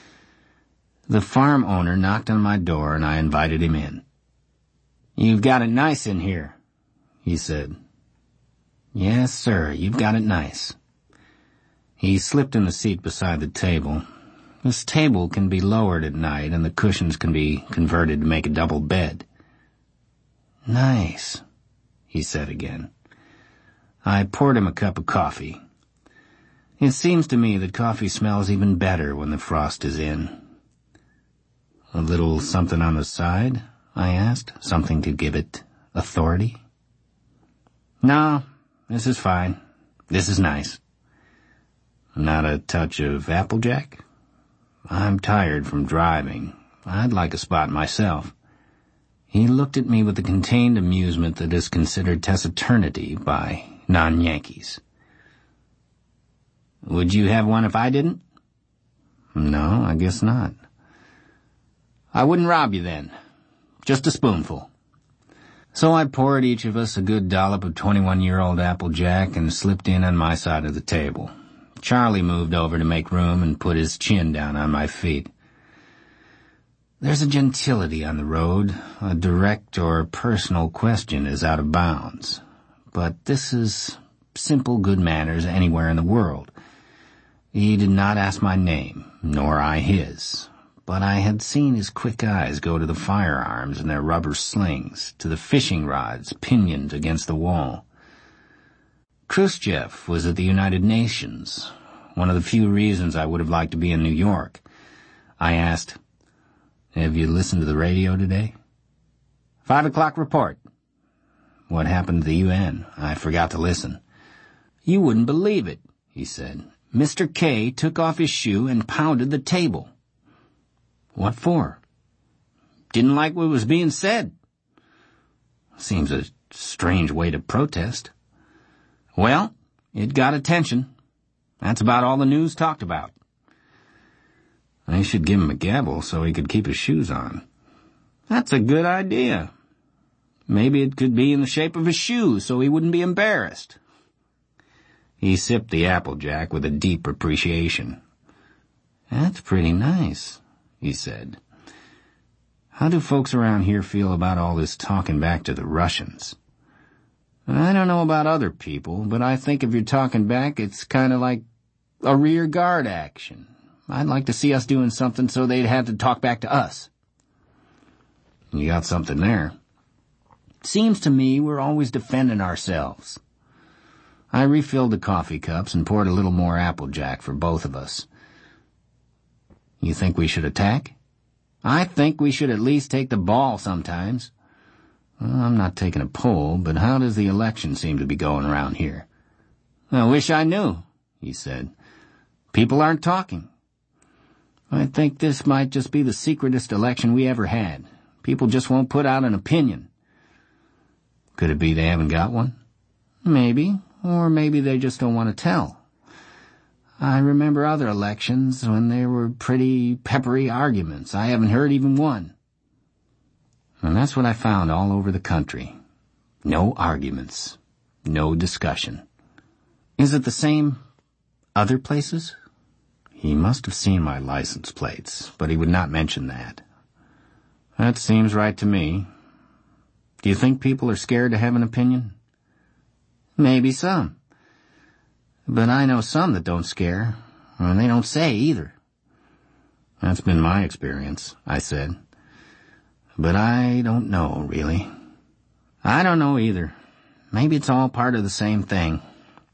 The farm owner knocked on my door and I invited him in. "You've got it nice in here," he said. "Yes, sir, you've got it nice." He slipped in the seat beside the table. This table can be lowered at night and the cushions can be converted to make a double bed. "Nice," he said again. I poured him a cup of coffee. It seems to me that coffee smells even better when the frost is in. "A little something on the side?" I asked. "Something to give it authority?" "No, this is fine. This is nice." "Not a touch of Applejack?" "I'm tired from driving. I'd like a spot myself." He looked at me with the contained amusement that is considered taciturnity by non-Yankees. "Would you have one if I didn't?" "No, I guess not." "I wouldn't rob you then. Just a spoonful." So I poured each of us a good dollop of 21-year-old Applejack and slipped in on my side of the table. Charlie moved over to make room and put his chin down on my feet. There's a gentility on the road. A direct or personal question is out of bounds. but this is simple good manners anywhere in the world. He did not ask my name, nor I his, but I had seen his quick eyes go to the firearms in their rubber slings, to the fishing rods pinioned against the wall. Khrushchev was at the United Nations, one of the few reasons I would have liked to be in New York. I asked, "Have you listened to the radio today?" 5 o'clock report. What happened to the UN? I forgot to listen. You wouldn't believe it, he said. Mr. K took off his shoe and pounded the table. What for? Didn't like what was being said. Seems a strange way to protest. Well, it got attention. That's about all the news talked about. I should give him a gavel so he could keep his shoes on. That's a good idea. Maybe it could be in the shape of a shoe so he wouldn't be embarrassed. He sipped the Applejack with a deep appreciation. That's pretty nice, he said. How do folks around here feel about all this talking back to the Russians? I don't know about other people, but I think if you're talking back, it's kind of like a rear guard action. I'd like to see us doing something so they'd have to talk back to us. You got something there. Seems to me we're always defending ourselves. I refilled the coffee cups and poured a little more Applejack for both of us. You think we should attack? I think we should at least take the ball sometimes. Well, I'm not taking a poll, but how does the election seem to be going around here? I wish I knew, he said. People aren't talking. I think this might just be the secretest election we ever had. People just won't put out an opinion. Could it be they haven't got one? Maybe, or maybe they just don't want to tell. I remember other elections when there were pretty peppery arguments. I haven't heard even one. And that's what I found all over the country. No arguments. No discussion. Is it the same other places? He must have seen my license plates, but he would not mention that. That seems right to me. Do you think people are scared to have an opinion? Maybe some. But I know some that don't scare, and they don't say either. That's been my experience, I said. But I don't know, really. I don't know either. Maybe it's all part of the same thing.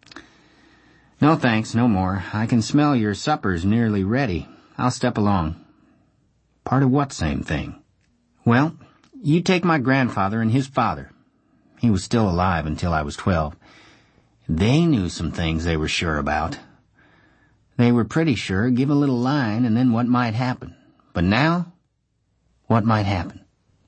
No thanks, no more. I can smell your supper's nearly ready. I'll step along. Part of what same thing? Well, you take my grandfather and his father. He was still alive until I was 12. They knew some things they were sure about. They were pretty sure, give a little line and then what might happen. But now, what might happen?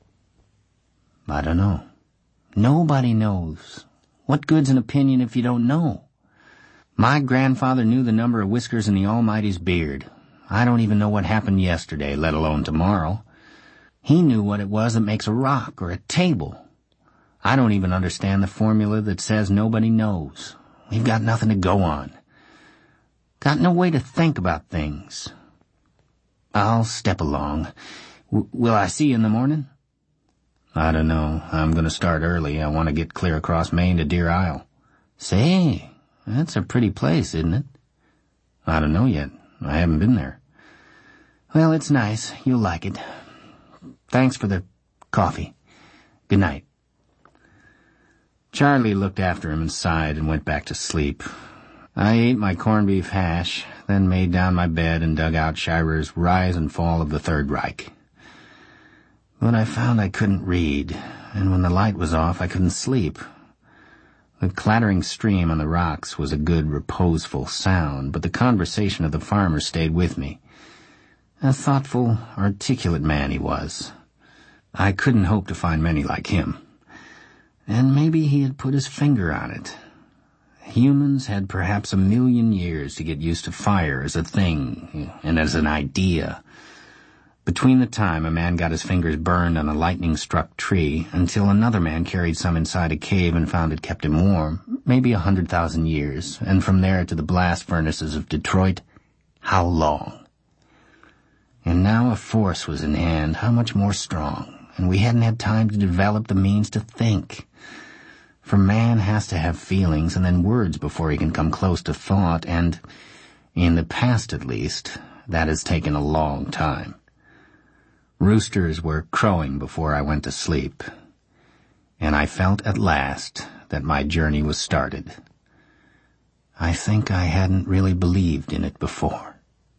I don't know. Nobody knows. What good's an opinion if you don't know? My grandfather knew the number of whiskers in the Almighty's beard. I don't even know what happened yesterday, let alone tomorrow. He knew what it was that makes a rock or a table. I don't even understand the formula that says nobody knows. We've got nothing to go on. Got no way to think about things. I'll step along. Will I see you in the morning? I don't know. I'm going to start early. I want to get clear across Maine to Deer Isle. Say, that's a pretty place, isn't it? I don't know yet. I haven't been there. Well, it's nice. You'll like it. Thanks for the coffee. Good night. Charlie looked after him and sighed and went back to sleep. I ate my corned beef hash, then made down my bed and dug out Schirer's Rise and Fall of the Third Reich. But I found I couldn't read, and when the light was off, I couldn't sleep. The clattering stream on the rocks was a good, reposeful sound, but the conversation of the farmer stayed with me. A thoughtful, articulate man he was. I couldn't hope to find many like him. And maybe he had put his finger on it. Humans had perhaps 1,000,000 years to get used to fire as a thing and as an idea. Between the time a man got his fingers burned on a lightning-struck tree until another man carried some inside a cave and found it kept him warm, maybe 100,000 years, and from there to the blast furnaces of Detroit, how long? And now a force was in hand, how much more strong, and we hadn't had time to develop the means to think. For man has to have feelings and then words before he can come close to thought, and, in the past at least, that has taken a long time. Roosters were crowing before I went to sleep, and I felt at last that my journey was started. I think I hadn't really believed in it before.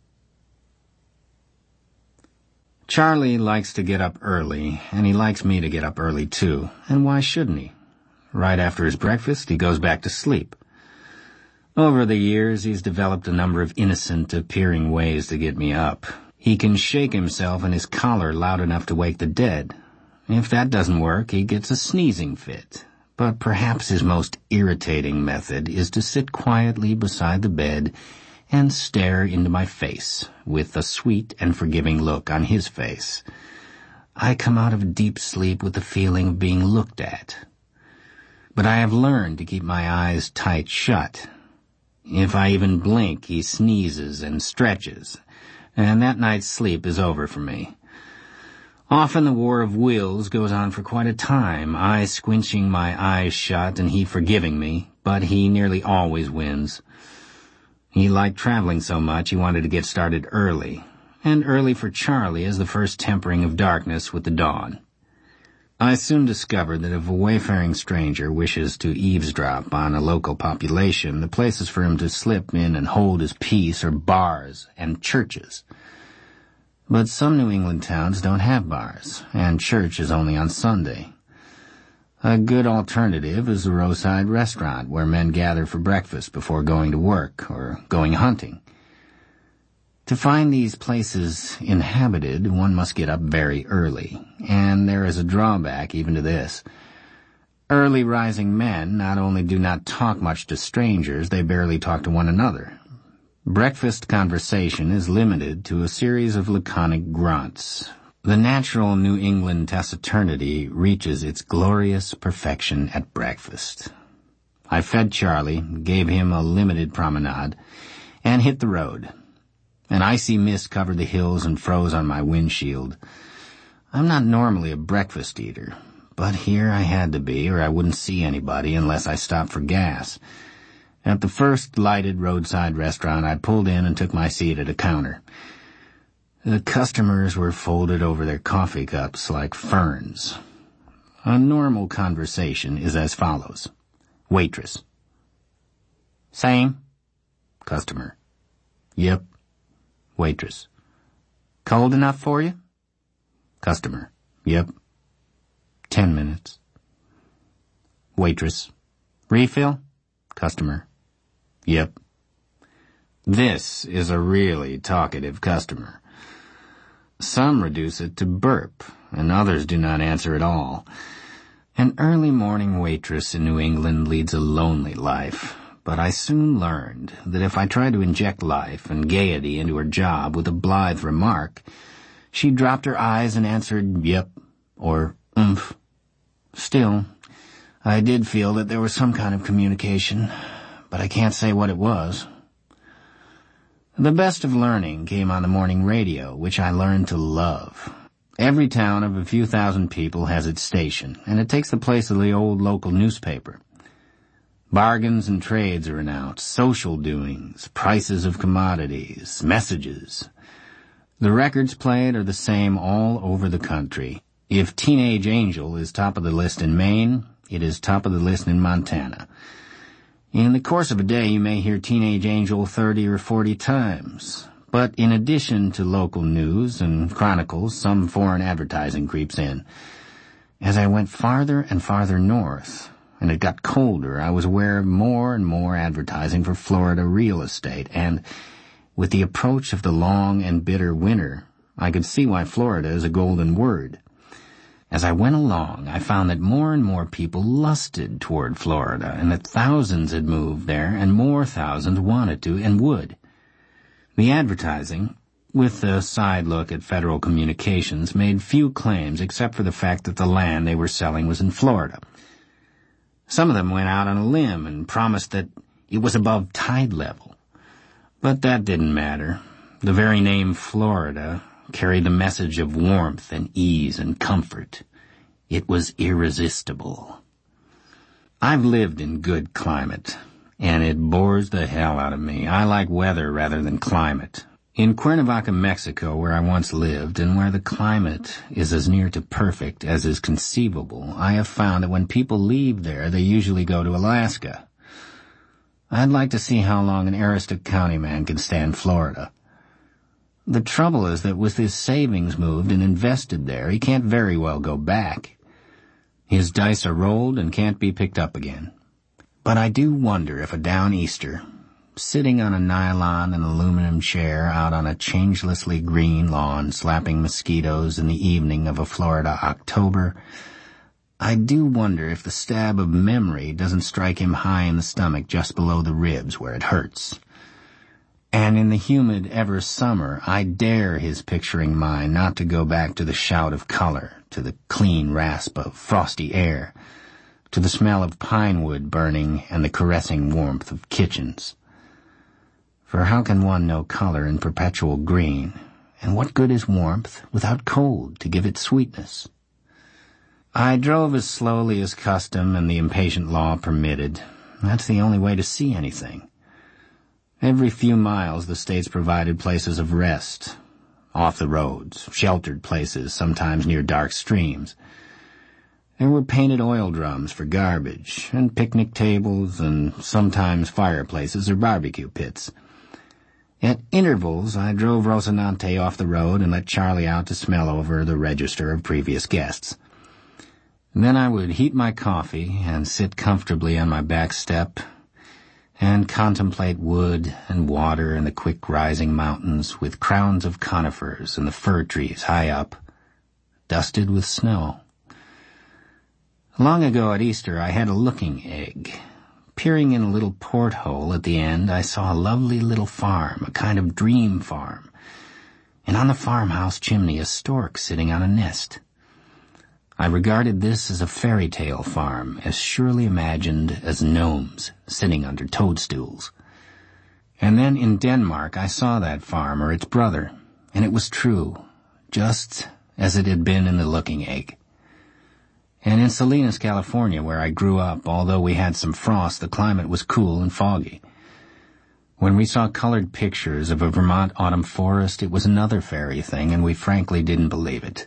Charlie likes to get up early, and he likes me to get up early too, and why shouldn't he? Right after his breakfast, he goes back to sleep. Over the years, he's developed a number of innocent-appearing ways to get me up. He can shake himself in his collar loud enough to wake the dead. If that doesn't work, he gets a sneezing fit. But perhaps his most irritating method is to sit quietly beside the bed and stare into my face, with a sweet and forgiving look on his face. I come out of deep sleep with the feeling of being looked at. But I have learned to keep my eyes tight shut. If I even blink, he sneezes and stretches, and that night's sleep is over for me. Often the war of wills goes on for quite a time, I squinching my eyes shut and he forgiving me, but he nearly always wins. He liked traveling so much he wanted to get started early, and early for Charlie is the first tempering of darkness with the dawn. I soon discovered that if a wayfaring stranger wishes to eavesdrop on a local population, the places for him to slip in and hold his peace are bars and churches. But some New England towns don't have bars, and church is only on Sunday. A good alternative is the roadside restaurant where men gather for breakfast before going to work or going hunting. To find these places inhabited, one must get up very early, and there is a drawback even to this. Early rising men not only do not talk much to strangers, they barely talk to one another. Breakfast conversation is limited to a series of laconic grunts. The natural New England taciturnity reaches its glorious perfection at breakfast. I fed Charlie, gave him a limited promenade, and hit the road. An icy mist covered the hills and froze on my windshield. I'm not normally a breakfast eater, but here I had to be, or I wouldn't see anybody unless I stopped for gas. At the first lighted roadside restaurant, I pulled in and took my seat at a counter. The customers were folded over their coffee cups like ferns. A normal conversation is as follows. Waitress. Same. Customer. Yep. Waitress. Cold enough for you? Customer. Yep. 10 minutes. Waitress. Refill? Customer. Yep. This is a really talkative customer. Some reduce it to burp, and others do not answer at all. An early morning waitress in New England leads a lonely life, but I soon learned that if I tried to inject life and gaiety into her job with a blithe remark, she dropped her eyes and answered yep or oomph. Still, I did feel that there was some kind of communication, but I can't say what it was. The best of learning came on the morning radio, which I learned to love. Every town of a few thousand people has its station, and it takes the place of the old local newspaper. Bargains and trades are announced, social doings, prices of commodities, messages. The records played are the same all over the country. If Teenage Angel is top of the list in Maine, it is top of the list in Montana. In the course of a day, you may hear Teenage Angel 30 or 40 times. But in addition to local news and chronicles, some foreign advertising creeps in. As I went farther and farther north, and it got colder, I was aware of more and more advertising for Florida real estate, and with the approach of the long and bitter winter, I could see why Florida is a golden word. As I went along, I found that more and more people lusted toward Florida, and that thousands had moved there, and more thousands wanted to and would. The advertising, with a side look at federal communications, made few claims except for the fact that the land they were selling was in Florida. Some of them went out on a limb and promised that it was above tide level. But that didn't matter. The very name Florida carried the message of warmth and ease and comfort. It was irresistible. I've lived in good climate, and it bores the hell out of me. I like weather rather than climate. In Cuernavaca, Mexico, where I once lived, and where the climate is as near to perfect as is conceivable, I have found that when people leave there, they usually go to Alaska. I'd like to see how long an Aroostook County man can stand Florida. The trouble is that with his savings moved and invested there, he can't very well go back. His dice are rolled and can't be picked up again. But I do wonder if a downeaster, sitting on a nylon and aluminum chair out on a changelessly green lawn slapping mosquitoes in the evening of a Florida October, I do wonder if the stab of memory doesn't strike him high in the stomach just below the ribs where it hurts. And in the humid ever summer, I dare his picturing mind not to go back to the shout of color, to the clean rasp of frosty air, to the smell of pine wood burning and the caressing warmth of kitchens. For how can one know color in perpetual green, and what good is warmth without cold to give it sweetness? I drove as slowly as custom and the impatient law permitted. That's the only way to see anything. Every few miles the states provided places of rest, off the roads, sheltered places, sometimes near dark streams. There were painted oil drums for garbage, and picnic tables, and sometimes fireplaces or barbecue pits. At intervals I drove Rocinante off the road and let Charlie out to smell over the register of previous guests. Then I would heat my coffee and sit comfortably on my back step and contemplate wood and water and the quick-rising mountains with crowns of conifers and the fir trees high up, dusted with snow. Long ago at Easter I had a looking egg. Peering in a little porthole at the end, I saw a lovely little farm, a kind of dream farm, and on the farmhouse chimney a stork sitting on a nest. I regarded this as a fairy tale farm, as surely imagined as gnomes sitting under toadstools. And then in Denmark I saw that farm, or its brother, and it was true, just as it had been in the looking egg. And in Salinas, California, where I grew up, although we had some frost, the climate was cool and foggy. When we saw colored pictures of a Vermont autumn forest, it was another fairy thing, and we frankly didn't believe it.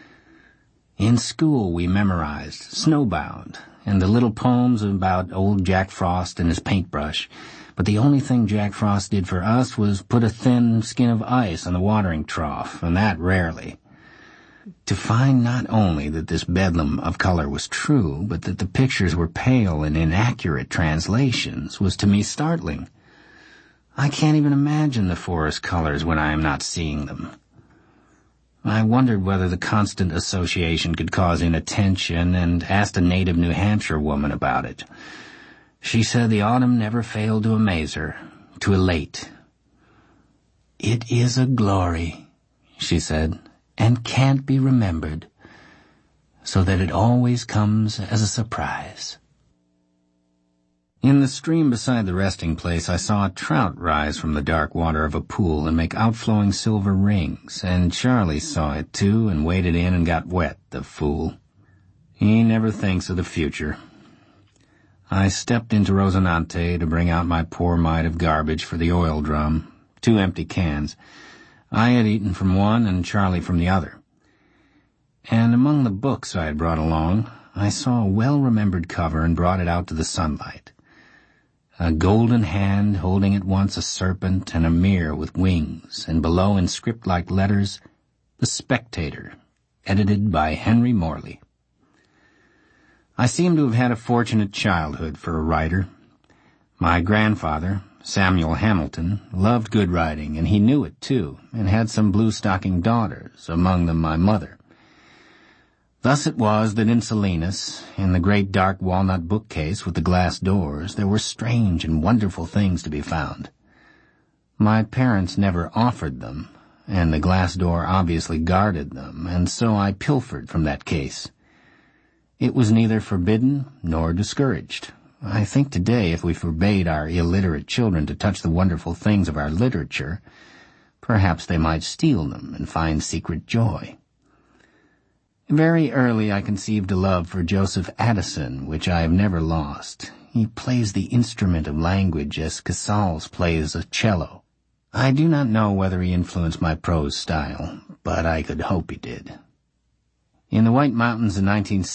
In school we memorized Snowbound and the little poems about old Jack Frost and his paintbrush, but the only thing Jack Frost did for us was put a thin skin of ice on the watering trough, and that rarely. To find not only that this bedlam of color was true, but that the pictures were pale and inaccurate translations was to me startling. I can't even imagine the forest colors when I am not seeing them. I wondered whether the constant association could cause inattention and asked a native New Hampshire woman about it. She said the autumn never failed to amaze her, to elate. "It is a glory," she said, "and can't be remembered, so that it always comes as a surprise." In the stream beside the resting place I saw a trout rise from the dark water of a pool and make outflowing silver rings, and Charlie saw it too and waded in and got wet, the fool. He never thinks of the future. I stepped into Rocinante to bring out my poor mite of garbage for the oil drum, 2 empty cans. I had eaten from one and Charlie from the other. And among the books I had brought along, I saw a well-remembered cover and brought it out to the sunlight. A golden hand holding at once a serpent and a mirror with wings, and below in script-like letters, The Spectator, edited by Henry Morley. I seem to have had a fortunate childhood for a writer. My grandfather, Samuel Hamilton, loved good writing, and he knew it too, and had some blue-stocking daughters, among them my mother. Thus it was that in Salinas, in the great dark walnut bookcase with the glass doors, there were strange and wonderful things to be found. My parents never offered them, and the glass door obviously guarded them, and so I pilfered from that case. It was neither forbidden nor discouraged. I think today if we forbade our illiterate children to touch the wonderful things of our literature, perhaps they might steal them and find secret joy. Very early I conceived a love for Joseph Addison, which I have never lost. He plays the instrument of language as Casals plays a cello. I do not know whether he influenced my prose style, but I could hope he did. In the White Mountains in 1960,